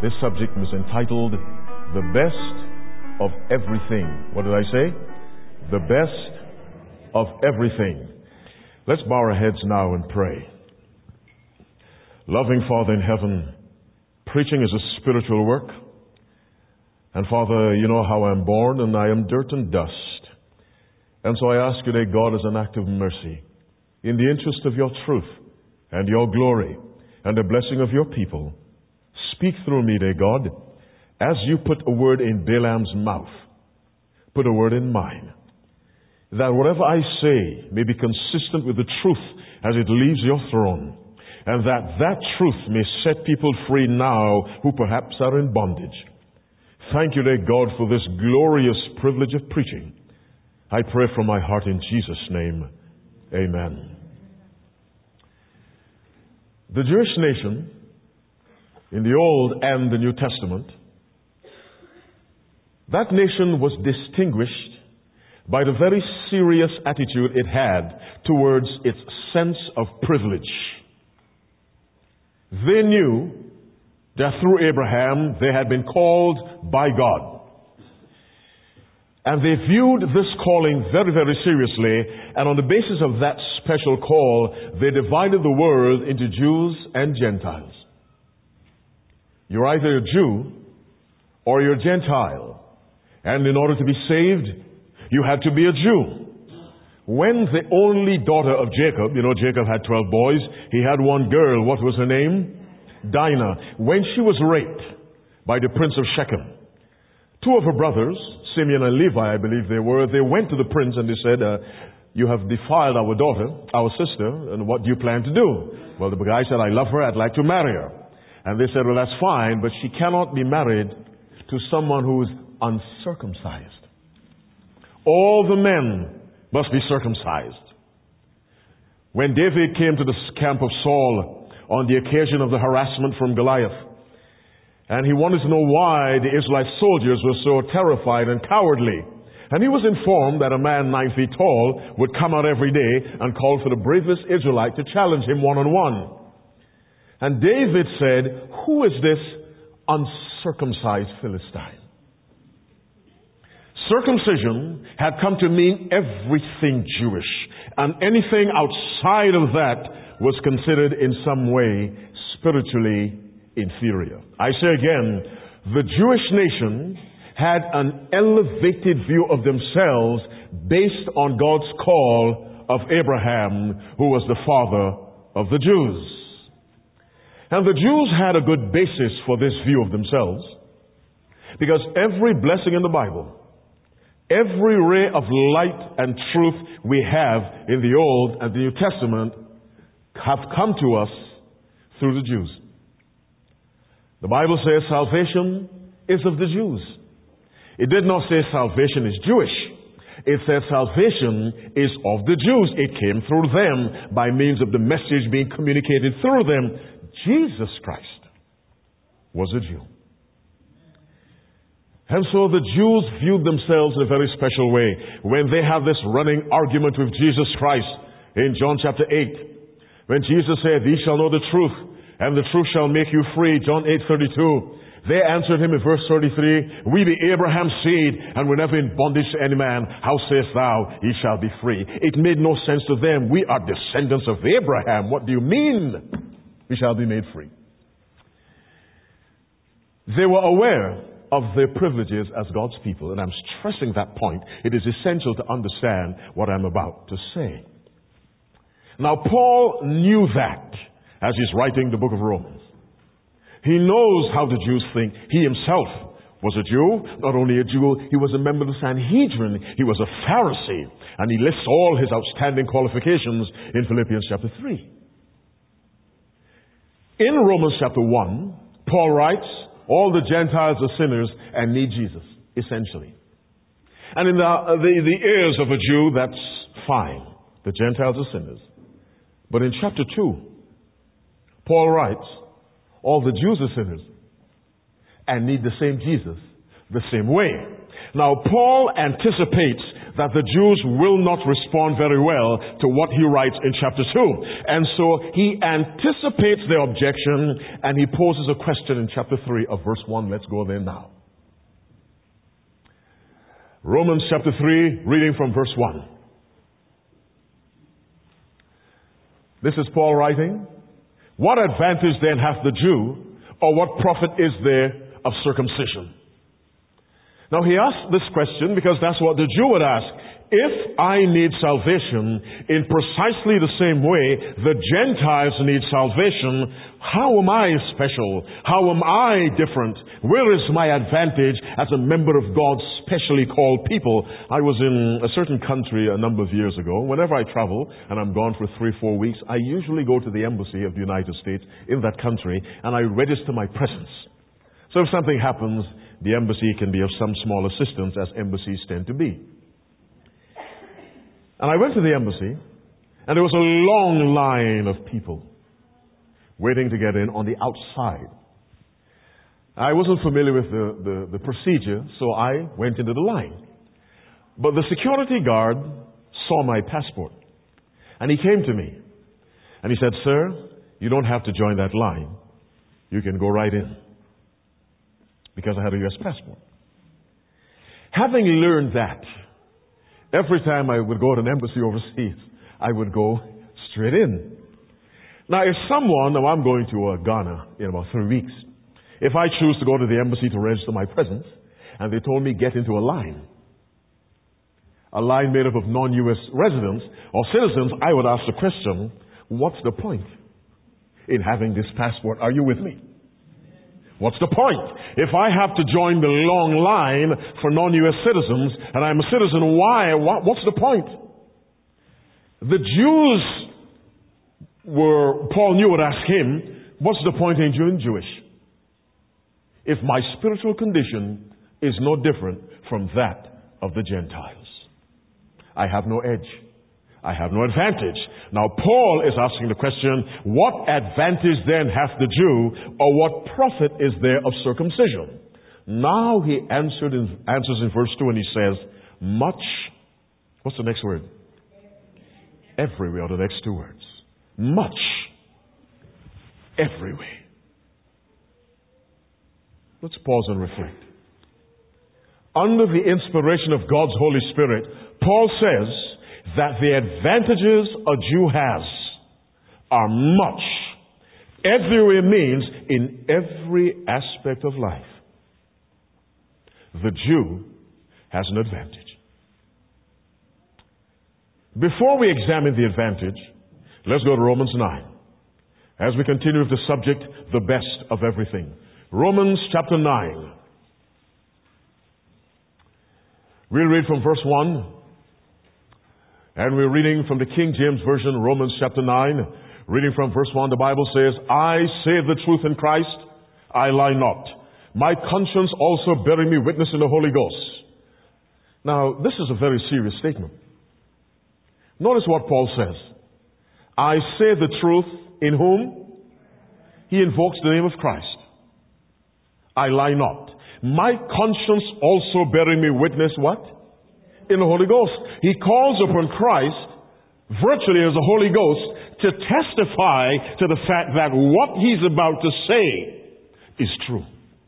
This subject was entitled, The Best of Everything. What did I say? The best of everything. Let's bow our heads now and pray. Loving Father in heaven, preaching is a spiritual work. And Father, you know how I'm born, and I am dirt and dust. And so I ask you today, God, as an act of mercy, in the interest of your truth and your glory and the blessing of your people, speak through me today, God, as you put a word in Balaam's mouth, put a word in mine, that whatever I say may be consistent with the truth as it leaves your throne, and that truth may set people free now who perhaps are in bondage. Thank you, dear God, for this glorious privilege of preaching. I pray from my heart in Jesus' name. Amen. The Jewish nation in the Old and the New Testament, that nation was distinguished by the very serious attitude it had towards its sense of privilege. They knew that through Abraham they had been called by God. And they viewed this calling very, very seriously, and on the basis of that special call, they divided the world into Jews and Gentiles. You're either a Jew or you're a Gentile. And in order to be saved, you had to be a Jew. When the only daughter of Jacob, Jacob had 12 boys, he had one girl. What was her name? Dinah. When she was raped by the prince of Shechem, two of her brothers, Simeon and Levi, I believe they went to the prince and they said, you have defiled our daughter, our sister, and what do you plan to do? Well, the guy said, I love her, I'd like to marry her. And they said, well, that's fine, but she cannot be married to someone who is uncircumcised. All the men must be circumcised. When David came to the camp of Saul on the occasion of the harassment from Goliath, and he wanted to know why the Israelite soldiers were so terrified and cowardly, and he was informed that a man 9 feet tall would come out every day and call for the bravest Israelite to challenge him one-on-one. And David said, who is this uncircumcised Philistine? Circumcision had come to mean everything Jewish, and anything outside of that was considered in some way spiritually inferior. I say again, the Jewish nation had an elevated view of themselves based on God's call of Abraham, who was the father of the Jews. And the Jews had a good basis for this view of themselves, because every blessing in the Bible, every ray of light and truth we have in the Old and the New Testament have come to us through the Jews. The Bible says salvation is of the Jews. It did not say salvation is Jewish. It says salvation is of the Jews. It came through them by means of the message being communicated through them. Jesus Christ was a Jew. And so the Jews viewed themselves in a very special way when they have this running argument with Jesus Christ in John chapter 8. When Jesus said, "Ye shall know the truth, and the truth shall make you free," John 8:32. They answered him in verse 33, "We be Abraham's seed, and we're never in bondage to any man. How sayest thou, ye shall be free?" It made no sense to them. We are descendants of Abraham. What do you mean? We shall be made free. They were aware of their privileges as God's people, and I'm stressing that point. It is essential to understand what I'm about to say. Now, Paul knew that as he's writing the book of Romans. He knows how the Jews think. He himself was a Jew. Not only a Jew, he was a member of the Sanhedrin. He was a Pharisee. And he lists all his outstanding qualifications in Philippians chapter 3. In Romans chapter 1, Paul writes, all the Gentiles are sinners and need Jesus, essentially. And in the ears of a Jew, that's fine. The Gentiles are sinners. But in chapter 2, Paul writes, all the Jews are sinners and need the same Jesus, the same way. Now, Paul anticipates that the Jews will not respond very well to what he writes in chapter 2. And so he anticipates their objection and he poses a question in chapter 3 of verse 1. Let's go there now. Romans chapter 3, reading from verse 1. This is Paul writing. What advantage then hath the Jew, or what profit is there of circumcision? Now he asked this question because that's what the Jew would ask. If I need salvation in precisely the same way the Gentiles need salvation, how am I special? How am I different? Where is my advantage as a member of God's specially called people? I was in a certain country a number of years ago. Whenever I travel, and I'm gone for 3-4 weeks, I usually go to the embassy of the United States in that country and I register my presence. So if something happens, the embassy can be of some small assistance, as embassies tend to be. And I went to the embassy, and there was a long line of people waiting to get in on the outside. I wasn't familiar with the procedure, so I went into the line. But the security guard saw my passport, and he came to me, and he said, "Sir, you don't have to join that line. You can go right in." Because I had a U.S. passport. Having learned that, every time I would go to an embassy overseas, I would go straight in. Now, now I'm going to Ghana in about 3 weeks. If I choose to go to the embassy to register my presence, and they told me get into a line made up of non-U.S. residents or citizens, I would ask the question, what's the point in having this passport? Are you with me? What's the point? If I have to join the long line for non-U.S. citizens, and I'm a citizen, why? What's the point? The Jews Paul knew would ask him, what's the point in being Jewish? If my spiritual condition is no different from that of the Gentiles. I have no edge. I have no advantage. Now Paul is asking the question, what advantage then hath the Jew, or what profit is there of circumcision? Now he answers in verse 2 and he says, much, what's the next word? Everywhere are the next two words. Much, everywhere. Let's pause and reflect. Under the inspiration of God's Holy Spirit, Paul says that the advantages a Jew has are much. Everywhere means in every aspect of life. The Jew has an advantage. Before we examine the advantage, let's go to Romans 9. As we continue with the subject, the best of everything. Romans chapter 9. We'll read from verse 1. And we're reading from the King James Version, Romans chapter 9. Reading from verse 1, the Bible says, I say the truth in Christ, I lie not. My conscience also bearing me witness in the Holy Ghost. Now, this is a very serious statement. Notice what Paul says. I say the truth in whom? He invokes the name of Christ. I lie not. My conscience also bearing me witness what? In the Holy Ghost. He calls upon Christ virtually as the Holy Ghost to testify to the fact that what he's about to say is true.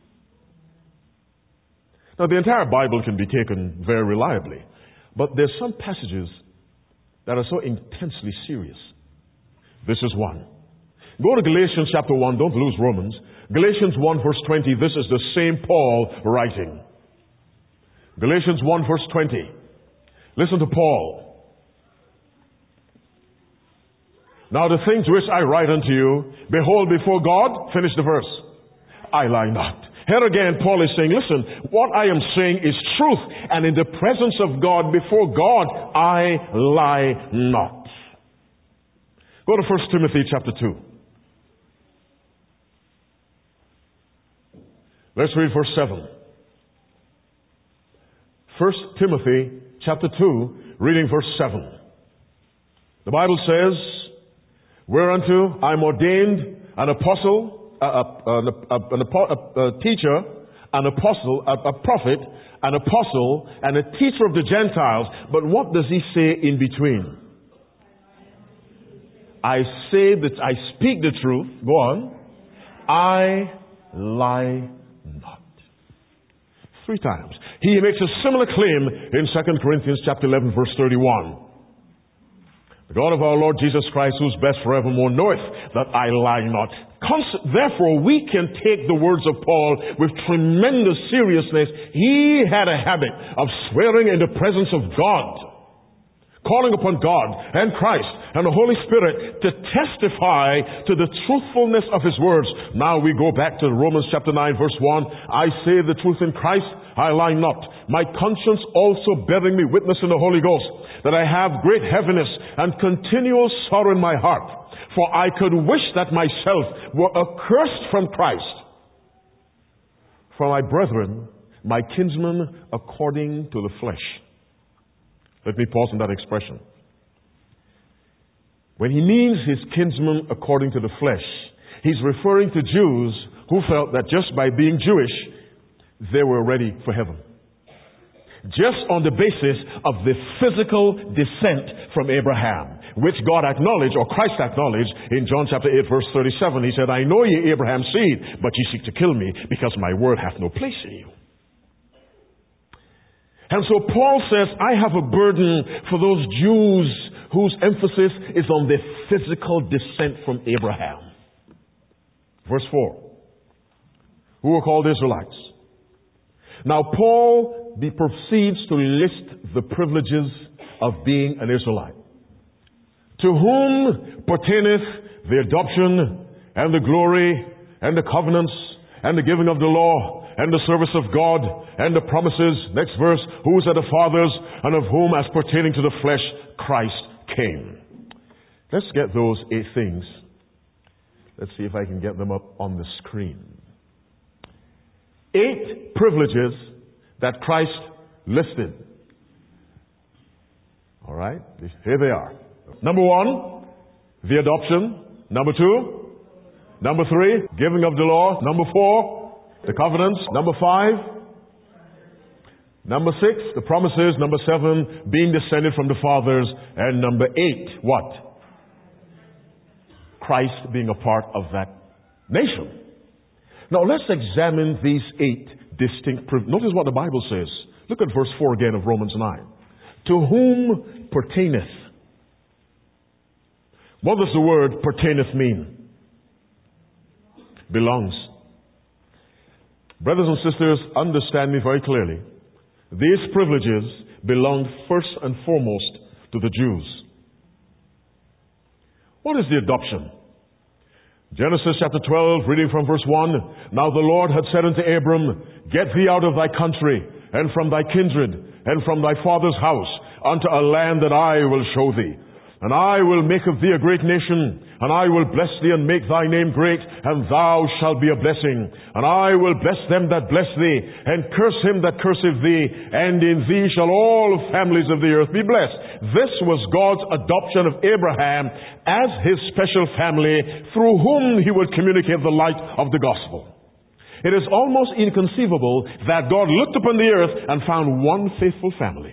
Now, the entire Bible can be taken very reliably, but there's some passages that are so intensely serious. This is one. Go to Galatians chapter 1. Don't lose Romans. Galatians 1 verse 20. This is the same Paul writing. Galatians 1 verse 20. Listen to Paul. Now the things which I write unto you, behold before God, finish the verse, I lie not. Here again, Paul is saying, listen, what I am saying is truth, and in the presence of God, before God, I lie not. Go to 1 Timothy chapter 2. Let's read verse 7. 1 Timothy chapter 2, reading verse 7. The Bible says, whereunto I am ordained an apostle, a teacher, an apostle, a prophet, an apostle, and a teacher of the Gentiles. But what does he say in between? I speak the truth. Go on. I lie not. 3 times. He makes a similar claim in 2 Corinthians chapter 11, verse 31. The God of our Lord Jesus Christ, who's best forevermore, knoweth that I lie not. Therefore, we can take the words of Paul with tremendous seriousness. He had a habit of swearing in the presence of God, calling upon God and Christ and the Holy Spirit to testify to the truthfulness of His words. Now we go back to Romans chapter 9, verse 1. I say the truth in Christ, I lie not. My conscience also bearing me witness in the Holy Ghost, that I have great heaviness and continual sorrow in my heart. For I could wish that myself were accursed from Christ, for my brethren, my kinsmen according to the flesh. Let me pause on that expression. When he means his kinsmen according to the flesh, he's referring to Jews who felt that just by being Jewish, they were ready for heaven. Just on the basis of the physical descent from Abraham, which God acknowledged, or Christ acknowledged, in John chapter 8, verse 37. He said, I know ye Abraham's seed, but ye seek to kill me, because my word hath no place in you. And so Paul says, I have a burden for those Jews whose emphasis is on the physical descent from Abraham. Verse 4. Who were called Israelites. Now Paul proceeds to list the privileges of being an Israelite. To whom pertaineth the adoption and the glory and the covenants and the giving of the law and the service of God and the promises. Next verse, whose are the fathers, and of whom as pertaining to the flesh Christ came. Let's get those 8 things. Let's see if I can get them up on the screen. 8 privileges that Christ listed. All right, here they are. Number 1, the adoption. Number 2, number 3, giving of the law. Number 4, the covenants. Number 5, number 6, the promises. Number 7, being descended from the fathers. And number 8, what? Christ being a part of that nation. Now let's examine these 8 distinct privileges. Notice what the Bible says. Look at verse 4 again of Romans 9. To whom pertaineth? What does the word pertaineth mean? Belongs. Brothers and sisters, understand me very clearly. These privileges belong first and foremost to the Jews. What is the adoption? Genesis chapter 12, reading from verse 1. Now the Lord had said unto Abram, Get thee out of thy country, and from thy kindred, and from thy father's house, unto a land that I will show thee. And I will make of thee a great nation, and I will bless thee and make thy name great, and thou shalt be a blessing. And I will bless them that bless thee, and curse him that curseth thee, and in thee shall all families of the earth be blessed. This was God's adoption of Abraham as his special family, through whom he would communicate the light of the gospel. It is almost inconceivable that God looked upon the earth and found one faithful family.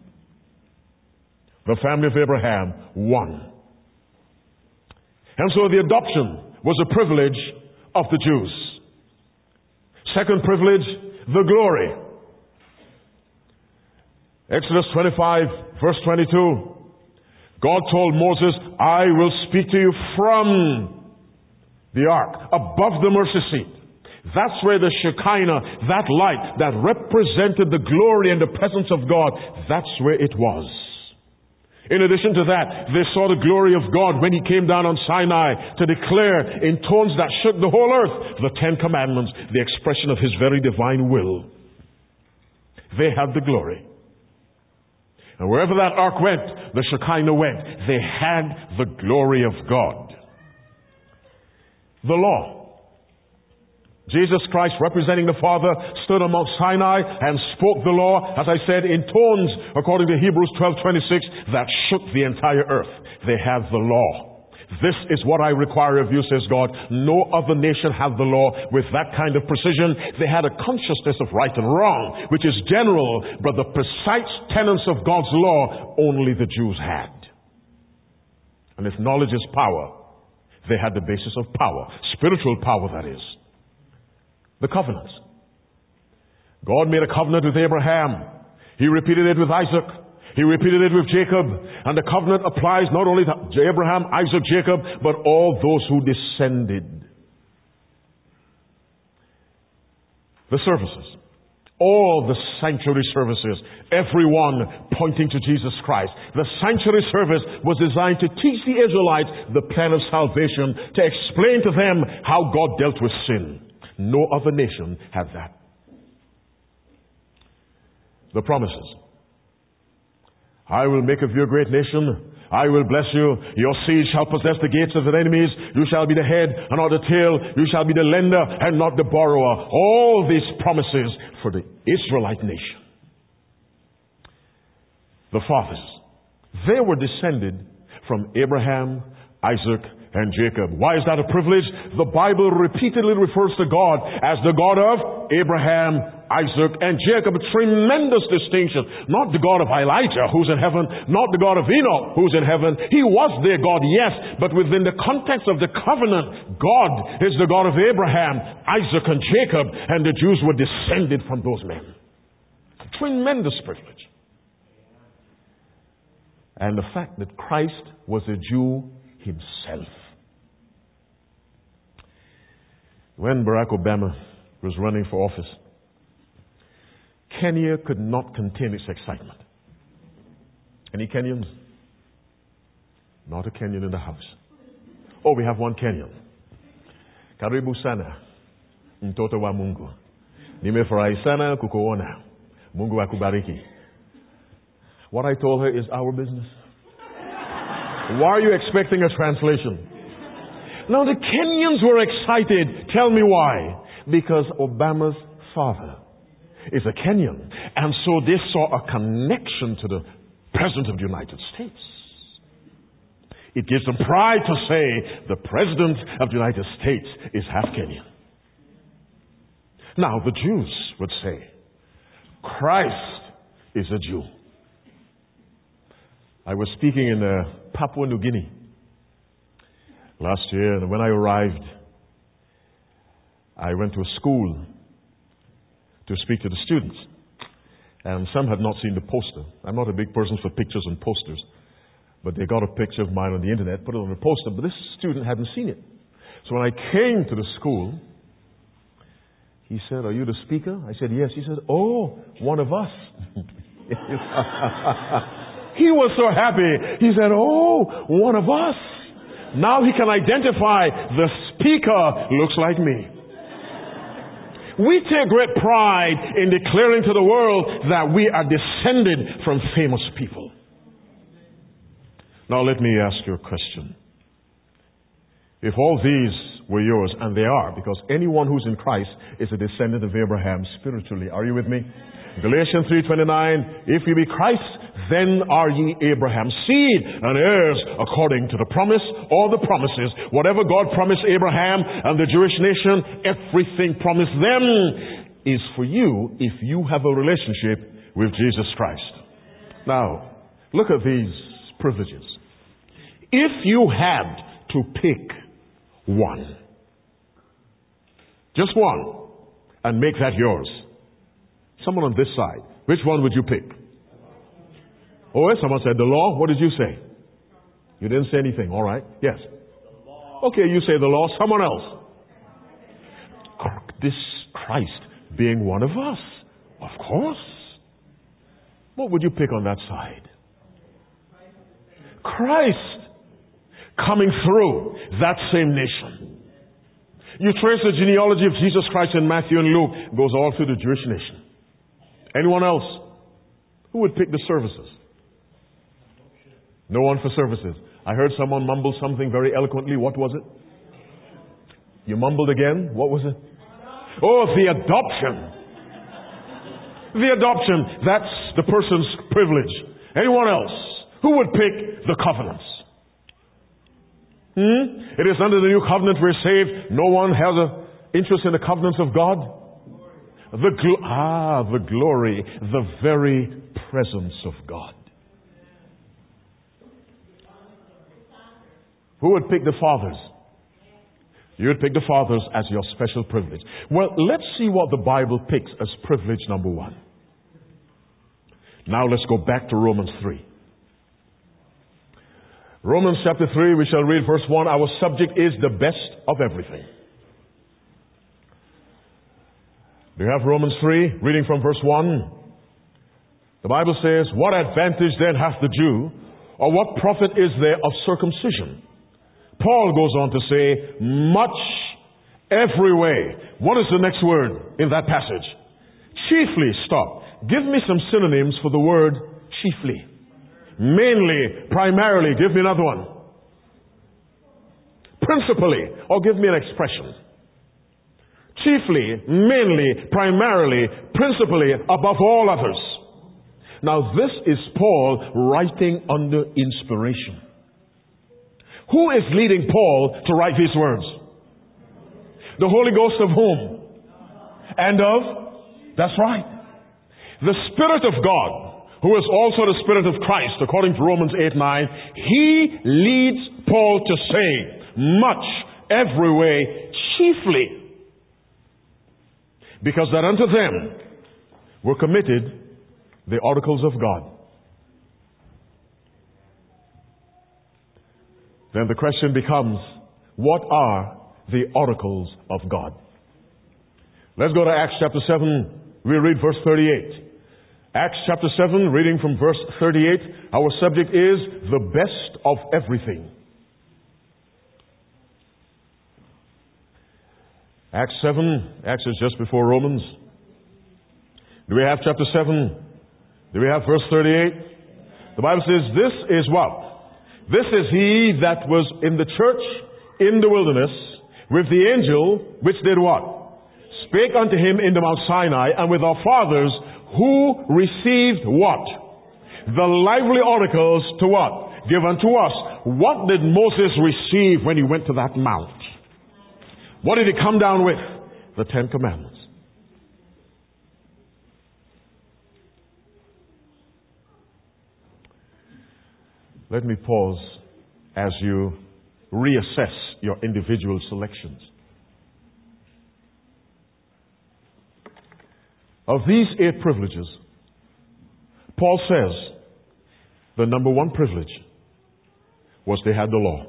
The family of Abraham, one. And so the adoption was a privilege of the Jews. Second privilege, the glory. Exodus 25, verse 22. God told Moses, I will speak to you from the ark, above the mercy seat. That's where the Shekinah, that light that represented the glory and the presence of God, that's where it was. In addition to that, they saw the glory of God when He came down on Sinai to declare in tones that shook the whole earth the 10 Commandments, the expression of His very divine will. They had the glory. And wherever that ark went, the Shekinah went. They had the glory of God. The law. Jesus Christ, representing the Father, stood on Mount Sinai and spoke the law, as I said, in tones, according to Hebrews 12:26, that shook the entire earth. They have the law. This is what I require of you, says God. No other nation had the law with that kind of precision. They had a consciousness of right and wrong, which is general, but the precise tenets of God's law only the Jews had. And if knowledge is power, they had the basis of power. Spiritual power, that is. The covenants. God made a covenant with Abraham. He repeated it with Isaac. He repeated it with Jacob. And the covenant applies not only to Abraham, Isaac, Jacob, but all those who descended. The services. All the sanctuary services, everyone pointing to Jesus Christ. The sanctuary service was designed to teach the Israelites the plan of salvation, to explain to them how God dealt with sin. No other nation had that. The promises. I will make of you a great nation. I will bless you. Your seed shall possess the gates of the enemies. You shall be the head and not the tail. You shall be the lender and not the borrower. All these promises for the Israelite nation. The fathers. They were descended from Abraham, Isaac, and Jacob. Why is that a privilege? The Bible repeatedly refers to God as the God of Abraham, Isaac, and Jacob. A tremendous distinction. Not the God of Elijah, who's in heaven. Not the God of Enoch, who's in heaven. He was their God, yes. But within the context of the covenant, God is the God of Abraham, Isaac, and Jacob. And the Jews were descended from those men. A tremendous privilege. And the fact that Christ was a Jew himself. When Barack Obama was running for office, Kenya could not contain its excitement. Any Kenyans? Not a Kenyan in the house. Oh, we have one Kenyan. Karibu sana, mtoto wa Mungu. Nimefurahi sana kukuona. Mungu akubariki. What I told her is our business. Why are you expecting a translation? Now the Kenyans were excited. Tell me why. Because Obama's father is a Kenyan. And so they saw a connection to the President of the United States. It gives them pride to say the President of the United States is half Kenyan. Now the Jews would say, Christ is a Jew. I was speaking in Papua New Guinea last year, and when I arrived, I went to a school to speak to the students. And some had not seen the poster. I'm not a big person for pictures and posters, but they got a picture of mine on the internet, put it on the poster, but this student hadn't seen it. So when I came to the school, he said, "Are you the speaker?" I said, "Yes." He said, "Oh, one of us." He was so happy. He said, "Oh, one of us." Now he can identify the speaker looks like me. We take great pride in declaring to the world that we are descended from famous people. Now let me ask you a question. If all these were yours, and they are, because anyone who's in Christ is a descendant of Abraham spiritually. Are you with me? Galatians 3:29, if you be Christ, then are ye Abraham's seed and heirs according to the promise or the promises. Whatever God promised Abraham and the Jewish nation, everything promised them is for you if you have a relationship with Jesus Christ. Now, look at these privileges. If you had to pick one, just one, and make that yours, someone on this side, which one would you pick? Oh, yes, someone said the law. What did you say? You didn't say anything. All right. Yes. Okay, you say the law. Someone else. This Christ being one of us. Of course. What would you pick on that side? Christ coming through that same nation. You trace the genealogy of Jesus Christ in Matthew and Luke. It goes all through the Jewish nation. Anyone else? Who would pick the services? No one for services. I heard someone mumble something very eloquently. What was it? You mumbled again? What was it? Oh, the adoption. The adoption. That's the person's privilege. Anyone else? Who would pick the covenants? It is under the new covenant we're saved. No one has an interest in the covenants of God. The glory, the very presence of God. Who would pick the fathers? You would pick the fathers as your special privilege. Well, let's see what the Bible picks as privilege number 1. Now let's go back to Romans 3. Romans chapter 3, we shall read verse 1. Our subject is the best of everything. Do you have Romans 3, reading from verse 1? The Bible says, what advantage then hath the Jew, or what profit is there of circumcision? Paul goes on to say, much, every way. What is the next word in that passage? Chiefly, stop. Give me some synonyms for the word chiefly. Mainly, primarily, give me another one. Principally, or give me an expression. Chiefly, mainly, primarily, principally, above all others. Now this is Paul writing under inspiration. Who is leading Paul to write these words? The Holy Ghost of whom? And of? That's right. The Spirit of God, who is also the Spirit of Christ, according to Romans 8:9, He leads Paul to say, much, every way, chiefly, because that unto them were committed the oracles of God. Then the question becomes, what are the oracles of God? Let's go to Acts chapter 7. We read verse 38. Acts chapter 7, reading from verse 38. Our subject is the best of everything. Acts 7. Acts is just before Romans. Do we have chapter 7? Do we have verse 38? The Bible says, this is what? This is he that was in the church in the wilderness with the angel which did what? Spake unto him in the Mount Sinai, and with our fathers who received what? The lively oracles to what? Give unto us. What did Moses receive when he went to that mount? What did he come down with? The 10 Commandments. Let me pause as you reassess your individual selections. Of these 8 privileges, Paul says the number 1 privilege was they had the law.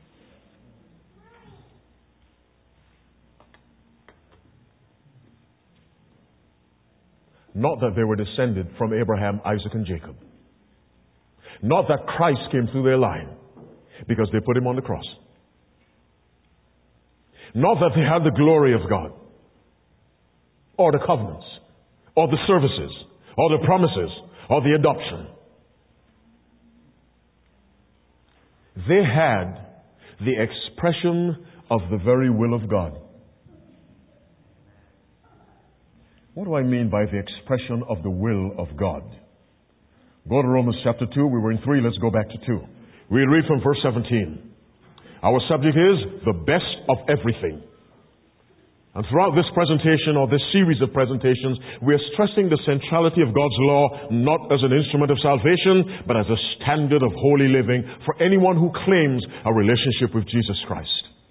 Not that they were descended from Abraham, Isaac, and Jacob. Not that Christ came through their line because they put him on the cross. Not that they had the glory of God, or the covenants, or the services, or the promises, or the adoption. They had the expression of the very will of God. What do I mean by the expression of the will of God? Go to Romans chapter 2. We were in 3. Let's go back to 2. We read from verse 17. Our subject is the best of everything. And throughout this presentation, or this series of presentations, we are stressing the centrality of God's law not as an instrument of salvation, but as a standard of holy living for anyone who claims a relationship with Jesus Christ.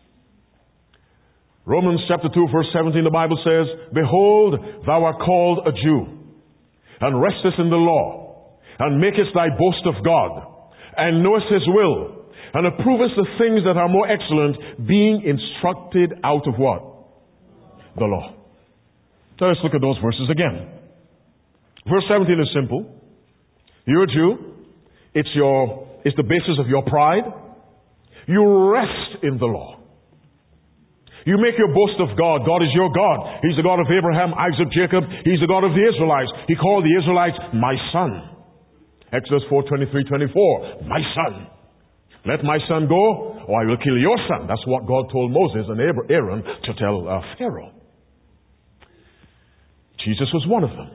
Romans chapter 2 verse 17, the Bible says, Behold, thou art called a Jew, and restest in the law, and makest thy boast of God, and knowest his will, and approvest the things that are more excellent, being instructed out of what? The law. So let's look at those verses again. Verse 17 is simple. You're a Jew. It's the basis of your pride. You rest in the law. You make your boast of God. God is your God. He's the God of Abraham, Isaac, Jacob. He's the God of the Israelites. He called the Israelites my son. Exodus 4:23-24. My son. Let my son go, or I will kill your son. That's what God told Moses and Aaron to tell Pharaoh. Jesus was one of them.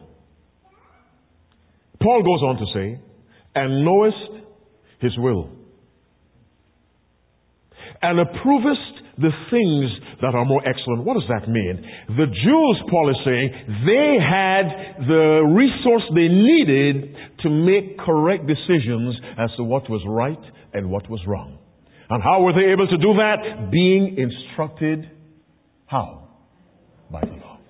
Paul goes on to say, and knowest his will, and approvest the things that are more excellent. What does that mean? The Jews, Paul is saying, they had the resource they needed to make correct decisions as to what was right and what was wrong. And how were they able to do that? Being instructed. How? By the law.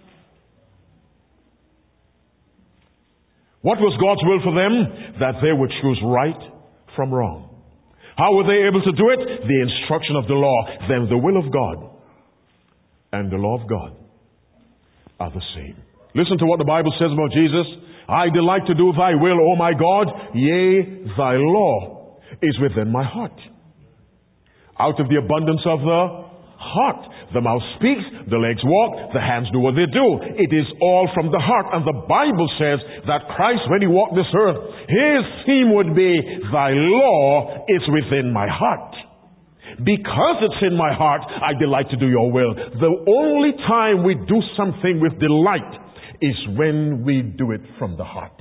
What was God's will for them? That they would choose right from wrong. How were they able to do it? The instruction of the law. Then the will of God and the law of God are the same. Listen to what the Bible says about Jesus. I delight to do thy will, O my God. Yea, thy law is within my heart. Out of the abundance of the heart, the mouth speaks, the legs walk, the hands do what they do. It is all from the heart. And the Bible says that Christ, when he walked this earth, his theme would be, thy law is within my heart. Because it's in my heart, I delight to do your will. The only time we do something with delight is when we do it from the heart.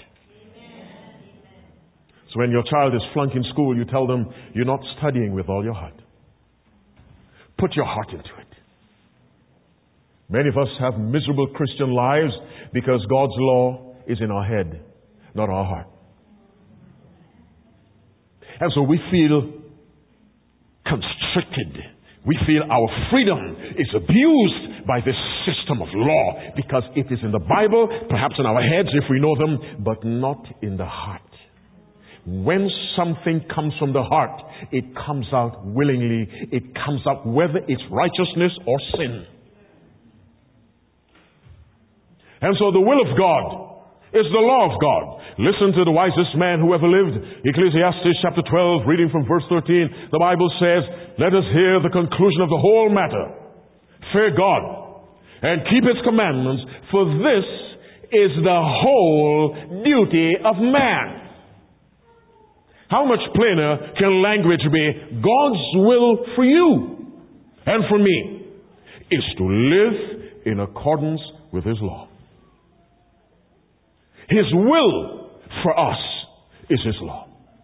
So when your child is flunking school, you tell them, you're not studying with all your heart. Put your heart into it. Many of us have miserable Christian lives because God's law is in our head, not our heart. And so we feel constricted. We feel our freedom is abused by this system of law because it is in the Bible, perhaps in our heads if we know them, but not in the heart. When something comes from the heart, it comes out willingly. It comes out whether it's righteousness or sin. And so the will of God is the law of God. Listen to the wisest man who ever lived. Ecclesiastes chapter 12, reading from verse 13. The Bible says, let us hear the conclusion of the whole matter. Fear God and keep his commandments, for this is the whole duty of man. How much plainer can language be? God's will for you and for me is to live in accordance with his law. His will for us is his law.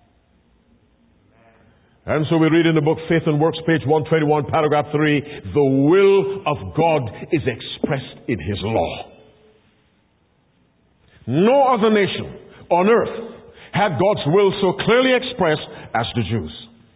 And so we read in the book Faith and Works, page 121, paragraph 3, the will of God is expressed in his law. No other nation on earth had God's will so clearly expressed as the Jews.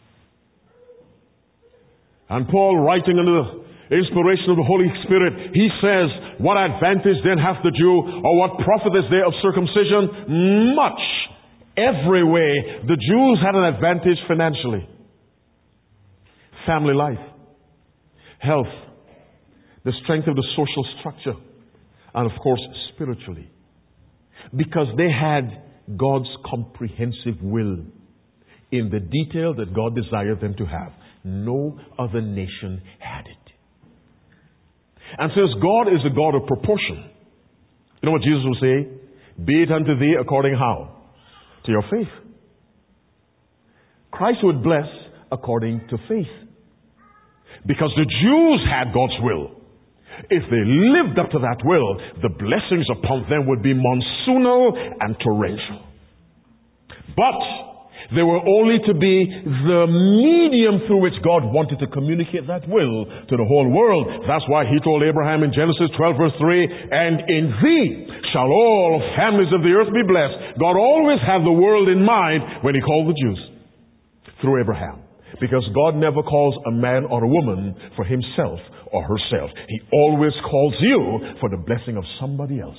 And Paul, writing under the inspiration of the Holy Spirit, he says, what advantage then hath the Jew, or what profit is there of circumcision? Much. Every way. The Jews had an advantage financially. Family life. Health. The strength of the social structure. And of course, spiritually. Because they had God's comprehensive will in the detail that God desired them to have. No other nation had it. And since God is a God of proportion, you know what Jesus will say? Be it unto thee according how? To your faith. Christ would bless according to faith. Because the Jews had God's will. If they lived up to that will, the blessings upon them would be monsoonal and torrential. But they were only to be the medium through which God wanted to communicate that will to the whole world. That's why he told Abraham in Genesis 12 verse 3, and in thee shall all families of the earth be blessed. God always had the world in mind when he called the Jews through Abraham. Because God never calls a man or a woman for himself or herself. He always calls you for the blessing of somebody else.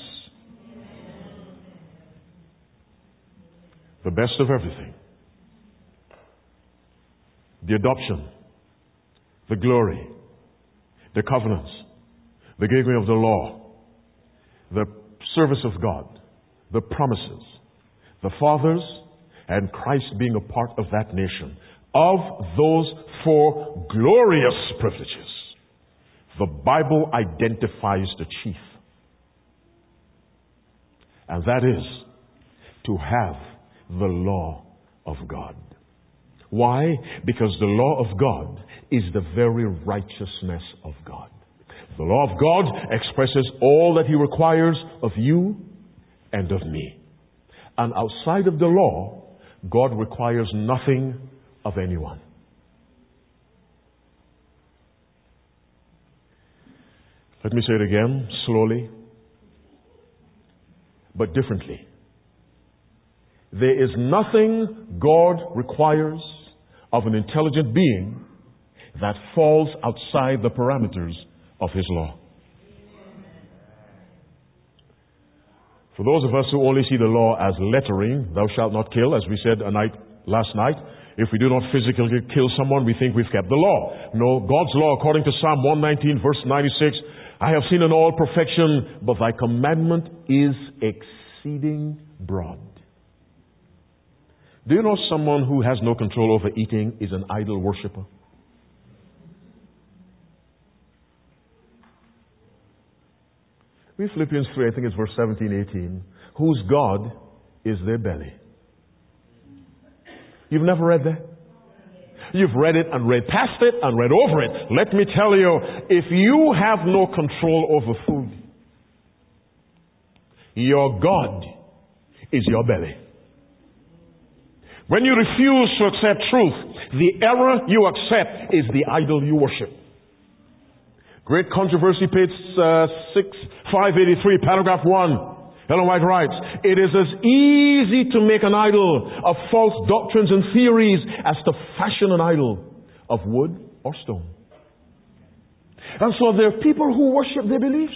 The best of everything. The adoption, the glory, the covenants, the giving of the law, the service of God, the promises, the fathers, and Christ being a part of that nation. Of those four glorious privileges, the Bible identifies the chief. And that is to have the law of God. Why? Because the law of God is the very righteousness of God. The law of God expresses all that he requires of you and of me. And outside of the law, God requires nothing of anyone. Let me say it again, slowly, but differently. There is nothing God requires of an intelligent being that falls outside the parameters of His law. For those of us who only see the law as lettering, thou shalt not kill, as we said last night, if we do not physically kill someone, we think we've kept the law. No, God's law, according to Psalm 119, verse 96, I have seen in all perfection, but thy commandment is exceeding broad. Do you know someone who has no control over eating is an idol worshiper? Read Philippians 3, I think it's verse 17, 18. Whose God is their belly. You've never read that? You've read it and read past it and read over it. Let me tell you, if you have no control over food, your God is your belly. When you refuse to accept truth, the error you accept is the idol you worship. Great controversy, page 583, paragraph 1. Ellen White writes, it is as easy to make an idol of false doctrines and theories as to fashion an idol of wood or stone. And so there are people who worship their beliefs.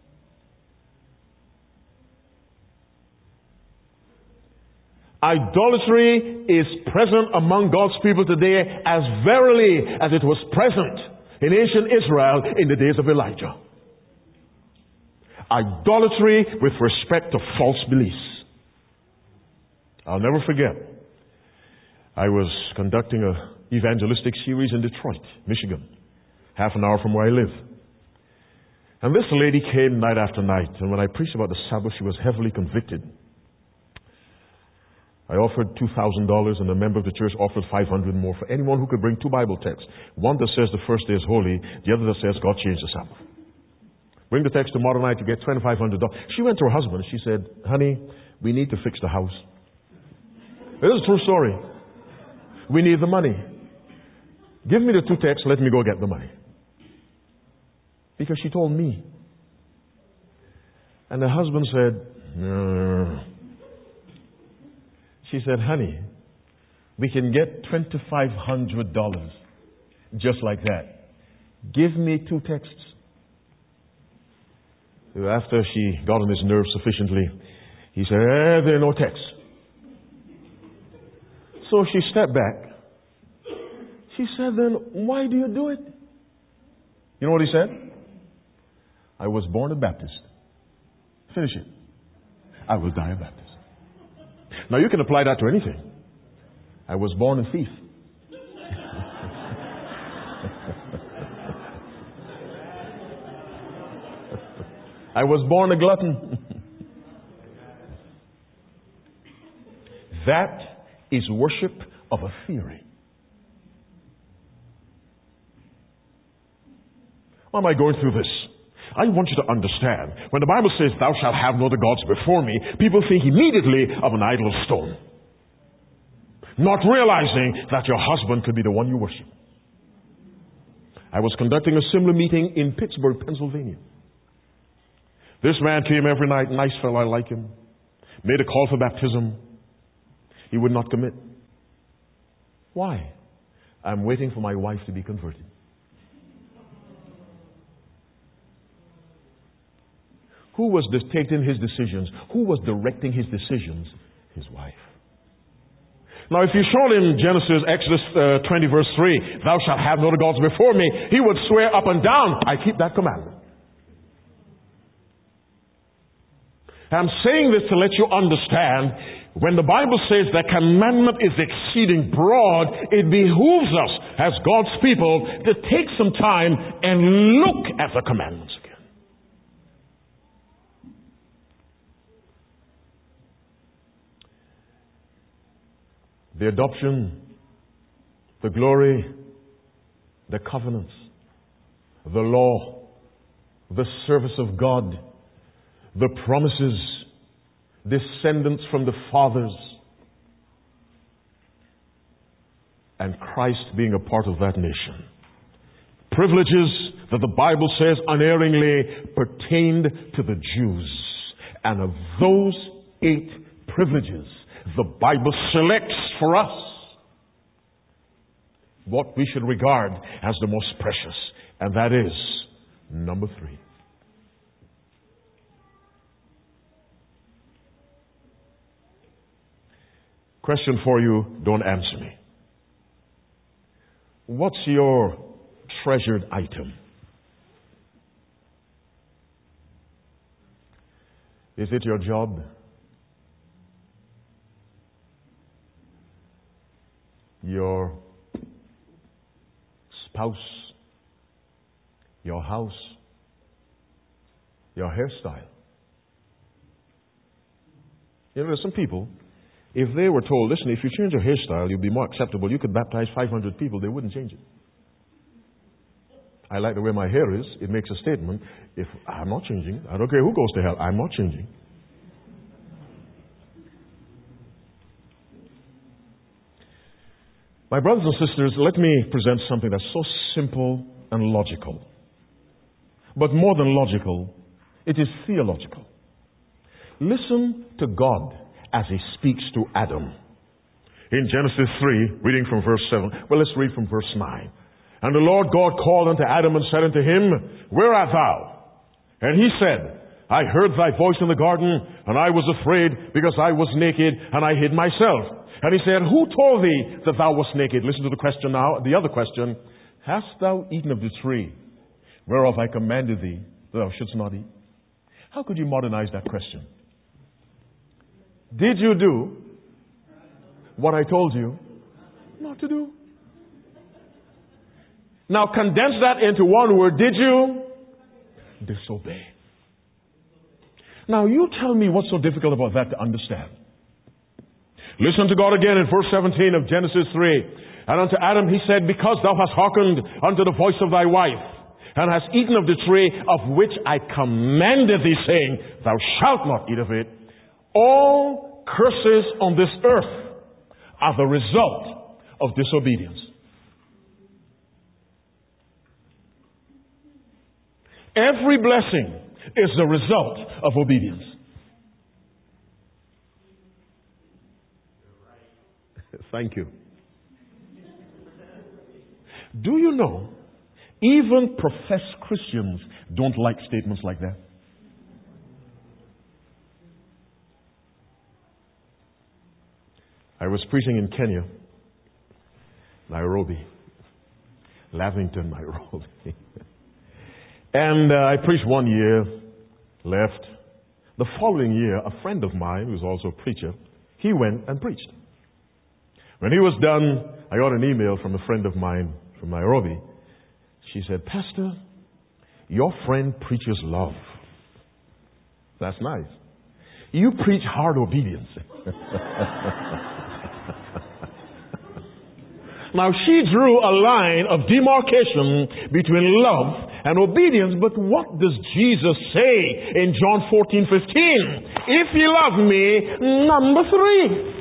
Idolatry is present among God's people today as verily as it was present in ancient Israel in the days of Elijah. Idolatry with respect to false beliefs. I'll never forget. I was conducting an evangelistic series in Detroit, Michigan, half an hour from where I live. And this lady came night after night, and when I preached about the Sabbath, she was heavily convicted. I offered $2,000, and a member of the church offered $500 more for anyone who could bring 2 Bible texts. One that says the first day is holy, the other that says God changed the Sabbath. Bring the text tomorrow night, you get $2,500. She went to her husband. She said, honey, we need to fix the house. This is a true story. We need the money. Give me the 2 texts, let me go get the money. Because she told me. And the husband said, no. She said, honey, we can get $2,500 just like that. Give me 2 texts. After she got on his nerves sufficiently, he said, there are no texts. So she stepped back. She said, then why do you do it? You know what he said? I was born a Baptist. Finish it. I will die a Baptist. Now you can apply that to anything. I was born a thief. I was born a glutton. That is worship of a theory. Why am I going through this? I want you to understand, when the Bible says, thou shalt have no other gods before me, people think immediately of an idol stone. Not realizing that your husband could be the one you worship. I was conducting a similar meeting in Pittsburgh, Pennsylvania. This man came every night, nice fellow, I like him. Made a call for baptism. He would not commit. Why? I'm waiting for my wife to be converted. Who was dictating his decisions? Who was directing his decisions? His wife. Now, if you showed him Exodus 20 verse 3, thou shalt have no other gods before me, he would swear up and down, I keep that commandment. I'm saying this to let you understand, when the Bible says that commandment is exceeding broad, it behooves us as God's people to take some time and look at the commandments again. The adoption, the glory, the covenants, the law, the service of God, the promises, descendants from the fathers, and Christ being a part of that nation. Privileges that the Bible says unerringly pertained to the Jews. And of those 8 privileges, the Bible selects for us what we should regard as the most precious. And that is number 3. Question for you, don't answer me. What's your treasured item? Is it your job? Your spouse? Your house? Your hairstyle? You know, there's some people, if they were told, listen, if you change your hairstyle, you'll be more acceptable, you could baptize 500 people, they wouldn't change it. I like the way my hair is. It makes a statement. If I'm not changing, I don't care who goes to hell, I'm not changing. My brothers and sisters, let me present something that's so simple and logical. But more than logical, it is theological. Listen to God as He speaks to Adam. In Genesis 3, reading from verse 7. Well, let's read from verse 9. And the Lord God called unto Adam and said unto him, Where art thou? And he said, I heard thy voice in the garden, and I was afraid, because I was naked, and I hid myself. And he said, Who told thee that thou wast naked? Listen to the question now. The other question. Hast thou eaten of the tree whereof I commanded thee that thou shouldst not eat? How could you modernize that question? Did you do what I told you not to do? Now condense that into one word. Did you disobey? Now you tell me what's so difficult about that to understand. Listen to God again in verse 17 of Genesis 3. And unto Adam he said, Because thou hast hearkened unto the voice of thy wife, and hast eaten of the tree of which I commanded thee, saying, Thou shalt not eat of it, all curses on this earth are the result of disobedience. Every blessing is the result of obedience. Thank you. Do you know, even professed Christians don't like statements like that? I was preaching in Kenya, Nairobi, Lavington, Nairobi. And I preached one year, left. The following year, a friend of mine, who's also a preacher, he went and preached. When he was done, I got an email from a friend of mine from Nairobi. She said, Pastor, your friend preaches love. That's nice. You preach hard obedience. Now, she drew a line of demarcation between love and obedience, but what does Jesus say in John 14:15? If ye love me, number 3.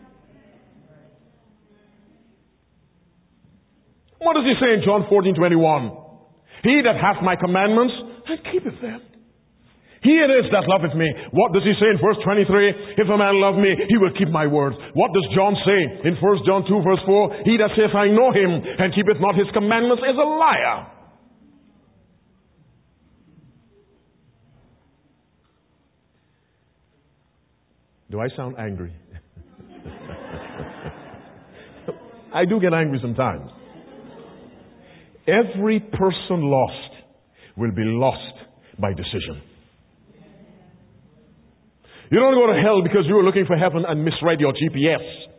What does he say in John 14:21? He that hath my commandments and keepeth them, he it is that loveth me. What does he say in verse 23? If a man love me, he will keep my words. What does John say in 1 John 2 verse 4? He that saith, I know him, and keepeth not his commandments is a liar. Do I sound angry? I do get angry sometimes. Every person lost will be lost by decision. You don't go to hell because you were looking for heaven and misread your GPS.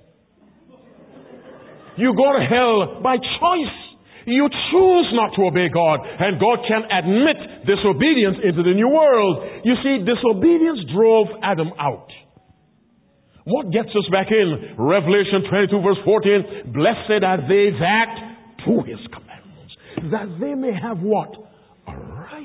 You go to hell by choice. You choose not to obey God, and God can admit disobedience into the new world. You see, disobedience drove Adam out. What gets us back in? Revelation 22 verse 14. Blessed are they that do his commandments, that they may have what? A right.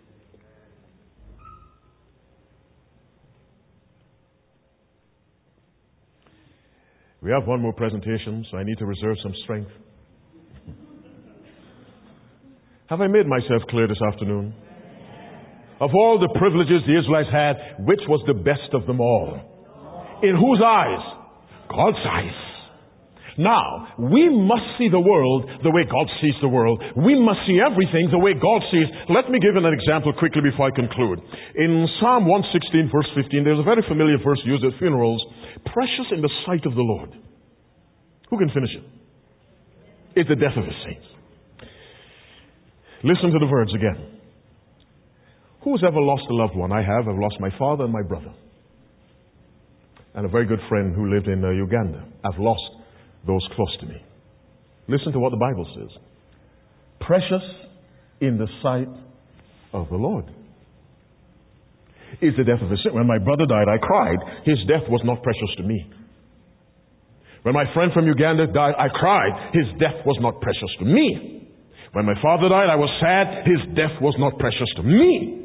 We have one more presentation, so I need to reserve some strength. Have I made myself clear this afternoon? Of all the privileges the Israelites had, which was the best of them all? In whose eyes? God's eyes. Now, we must see the world the way God sees the world. We must see everything the way God sees. Let me give an example quickly before I conclude. In Psalm 116, verse 15, there's a very familiar verse used at funerals. Precious in the sight of the Lord. Who can finish it? It's the death of his saints. Listen to the words again. Who's ever lost a loved one? I have. I've lost my father and my brother. And a very good friend who lived in Uganda. I've lost those close to me. Listen to what the Bible says. Precious in the sight of the Lord is the death of his saints. When my brother died, I cried. His death was not precious to me. When my friend from Uganda died, I cried. His death was not precious to me. When my father died, I was sad. His death was not precious to me.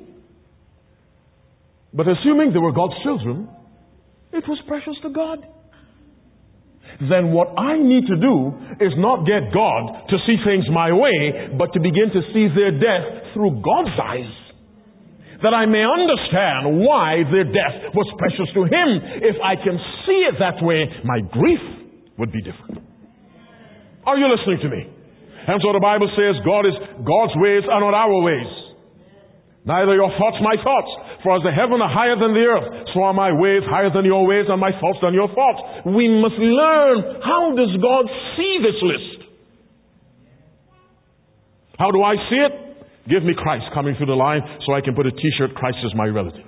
But assuming they were God's children, it was precious to God. Then what I need to do is not get God to see things my way, but to begin to see their death through God's eyes. That I may understand why their death was precious to Him. If I can see it that way, my grief would be different. Are you listening to me? And so the Bible says God's ways are not our ways. Neither your thoughts my thoughts. For as the heaven are higher than the earth, so are my ways higher than your ways, and my thoughts than your thoughts. We must learn, how does God see this list? How do I see it? Give me Christ coming through the line so I can put a t-shirt, Christ is my relative.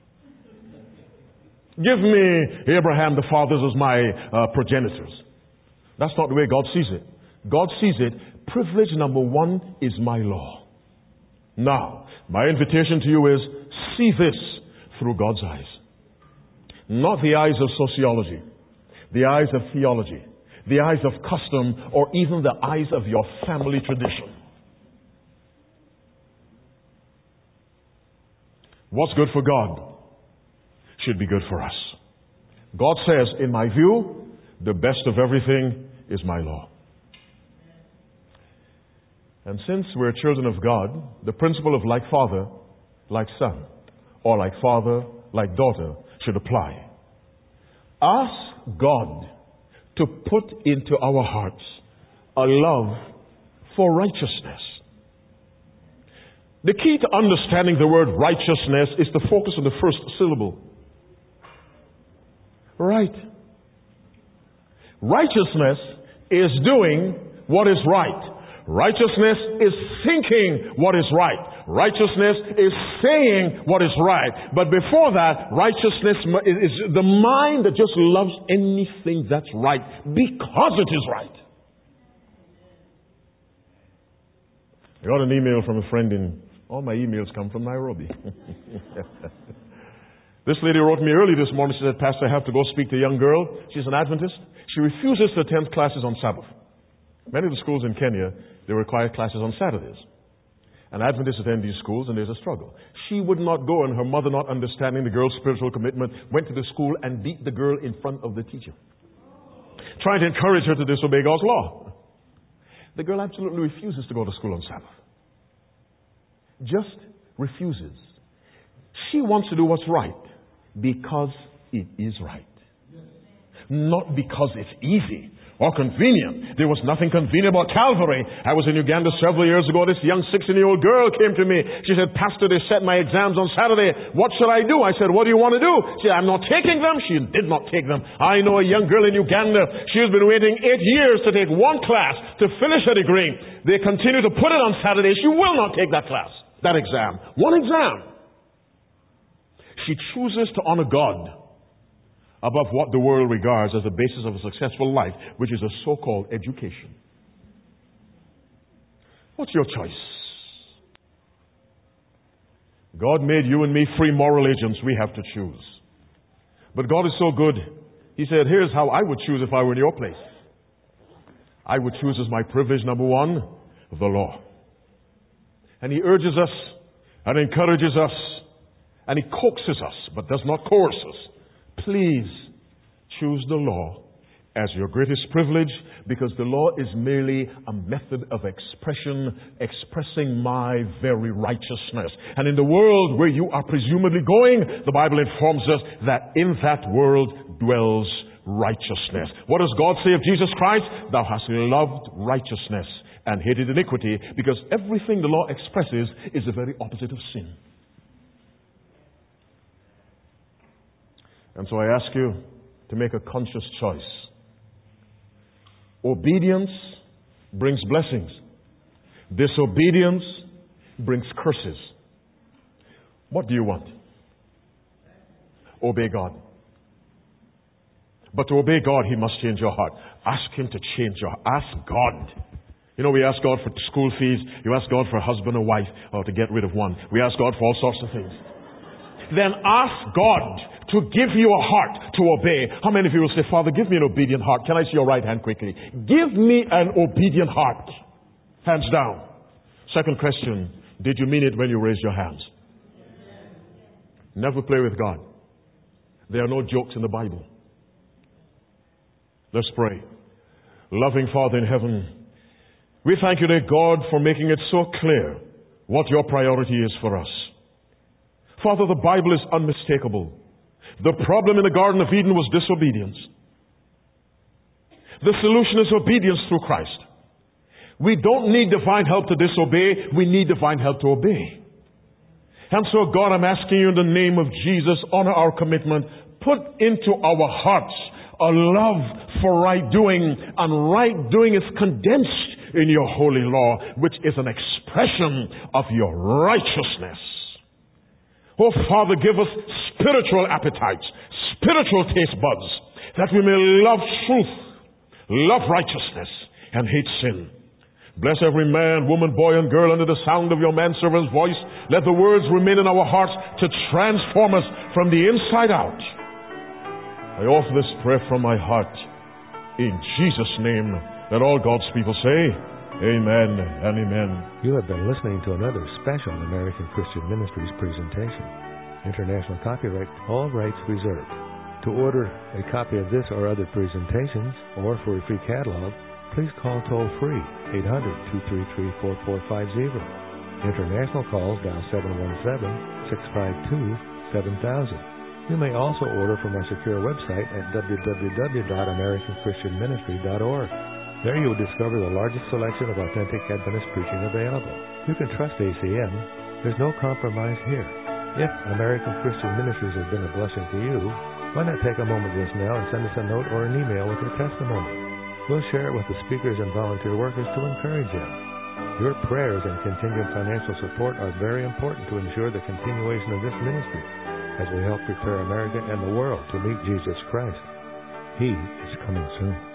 Give me Abraham the fathers as my progenitors. That's not the way God sees it. God sees it. Privilege number one is my law. Now, my invitation to you is, see this through God's eyes. Not the eyes of sociology, the eyes of theology, the eyes of custom, or even the eyes of your family tradition. What's good for God should be good for us. God says, in my view, the best of everything is my law. And since we're children of God, the principle of like father, like son, or like father, like daughter, should apply. Ask God to put into our hearts a love for righteousness. The key to understanding the word righteousness is to focus on the first syllable. Right. Righteousness is doing what is right. Righteousness is thinking what is right. Righteousness is saying what is right. But before that, righteousness is the mind that just loves anything that's right because it is right. I got an email from a friend all my emails come from Nairobi. This lady wrote me early this morning. She said, Pastor, I have to go speak to a young girl. She's an Adventist. She refuses to attend classes on Sabbath. Many of the schools in Kenya, they require classes on Saturdays. And Adventists attend these schools, and there's a struggle. She would not go, and her mother, not understanding the girl's spiritual commitment, went to the school and beat the girl in front of the teacher, trying to encourage her to disobey God's law. The girl absolutely refuses to go to school on Sabbath. Just refuses. She wants to do what's right because it is right. Not because it's easy or convenient. There was nothing convenient about Calvary. I was in Uganda several years ago. This young 16-year-old girl came to me. She said, Pastor, they set my exams on Saturday. What should I do? I said, what do you want to do? She said, I'm not taking them. She did not take them. I know a young girl in Uganda. She has been waiting 8 years to take one class to finish her degree. They continue to put it on Saturday. She will not take that class, that exam. One exam. She chooses to honor God above what the world regards as the basis of a successful life, which is a so-called education. What's your choice? God made you and me free moral agents. We have to choose. But God is so good. He said, here's how I would choose if I were in your place. I would choose as my privilege, number one, the law. And He urges us and encourages us and He coaxes us, but does not coerce us. Please choose the law as your greatest privilege, because the law is merely a method of expression, expressing my very righteousness. And in the world where you are presumably going, the Bible informs us that in that world dwells righteousness. What does God say of Jesus Christ? Thou hast loved righteousness and hated iniquity, because everything the law expresses is the very opposite of sin. And so I ask you to make a conscious choice. Obedience brings blessings. Disobedience brings curses. What do you want? Obey God. But to obey God, He must change your heart. Ask Him to change your heart. Ask God. You know, we ask God for school fees. You ask God for a husband or wife, or to get rid of one. We ask God for all sorts of things. Then ask God to give you a heart to obey. How many of you will say, Father, give me an obedient heart? Can I see your right hand quickly? Give me an obedient heart. Hands down. Second question, did you mean it when you raised your hands? Never play with God. There are no jokes in the Bible. Let's pray. Loving Father in heaven, we thank you, dear God, for making it so clear what your priority is for us. Father, the Bible is unmistakable. The problem in the Garden of Eden was disobedience. The solution is obedience through Christ. We don't need divine help to disobey. We need divine help to obey. And so, God, I'm asking you in the name of Jesus, honor our commitment. Put into our hearts a love for right doing. And right doing is condensed in your holy law, which is an expression of your righteousness. Oh, Father, give us spiritual appetites, spiritual taste buds, that we may love truth, love righteousness, and hate sin. Bless every man, woman, boy, and girl under the sound of your manservant's voice. Let the words remain in our hearts to transform us from the inside out. I offer this prayer from my heart in Jesus' name. Let all God's people say, Amen and amen. You have been listening to another special American Christian Ministries presentation. International copyright, all rights reserved. To order a copy of this or other presentations, or for a free catalog, please call toll-free 800-233-4450. International calls dial 717-652-7000. You may also order from our secure website at www.americanchristianministry.org. There you will discover the largest selection of authentic Adventist preaching available. You can trust ACM. There's no compromise here. If American Christian Ministries has been a blessing to you, why not take a moment just now and send us a note or an email with your testimony? We'll share it with the speakers and volunteer workers to encourage them. Your prayers and continued financial support are very important to ensure the continuation of this ministry as we help prepare America and the world to meet Jesus Christ. He is coming soon.